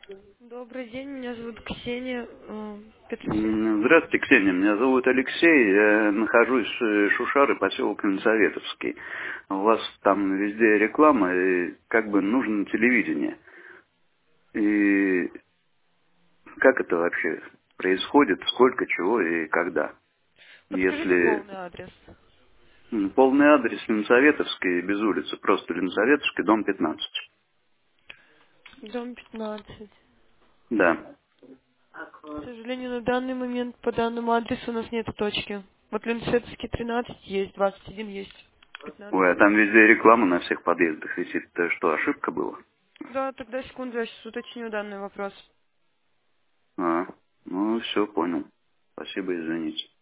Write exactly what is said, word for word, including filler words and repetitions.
Добрый день, меня зовут Ксения. э, пятьсот. М, Здравствуйте, Ксения. Меня зовут Алексей. Я нахожусь в Шушары, поселок Елизаветовский. У вас там везде реклама, и как бы нужно телевидение. И как это вообще происходит, сколько, чего и когда? Подскажите Если полный адрес. м, полный адрес Елизаветовский, без улицы, просто Елизаветовский, дом пятнадцать. Дом пятнадцать. Да. К сожалению, на данный момент по данному адресу у нас нет точки. Вот Ленсетовский тринадцать есть, двадцать один есть, Ой, пятнадцать а нет. там везде реклама на всех подъездах висит. Это что, ошибка была? Да, тогда секунду, я сейчас уточню данный вопрос. А, ну все, понял. Спасибо, извините.